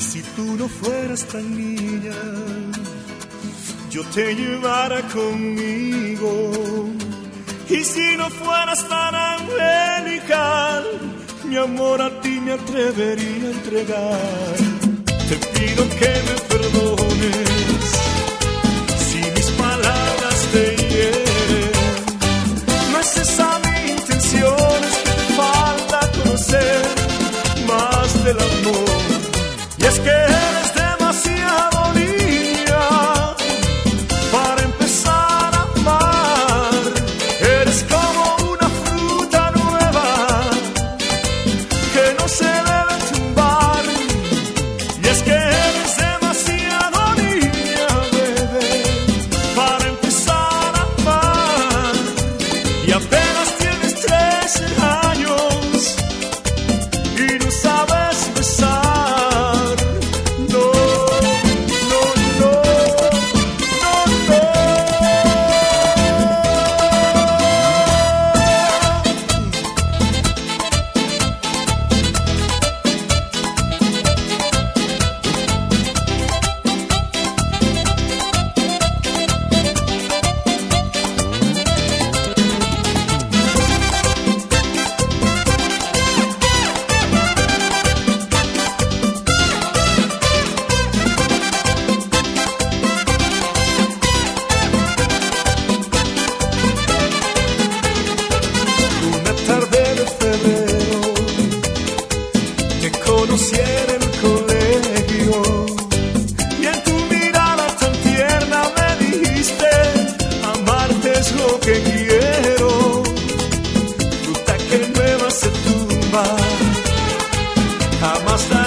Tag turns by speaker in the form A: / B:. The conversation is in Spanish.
A: Si tú no fueras tan niña, yo te llevara conmigo. Y si no fueras tan angelical, mi amor a ti me atrevería a entregar. Te pido que me perdones si mis palabras te hieren. No es esa mi intención, es que te falta conocer más del amor. Y es que eres demasiado niña para empezar a amar. Eres como una fruta nueva que no se debe tumbar. Y es que eres demasiado niña, bebé, para empezar a amar. Y apenas tienes 13 años y no sabes besar. Conocí en el colegio y en tu mirada tan tierna me dijiste: amarte es lo que quiero. Fruta que nueva se tumba, jamás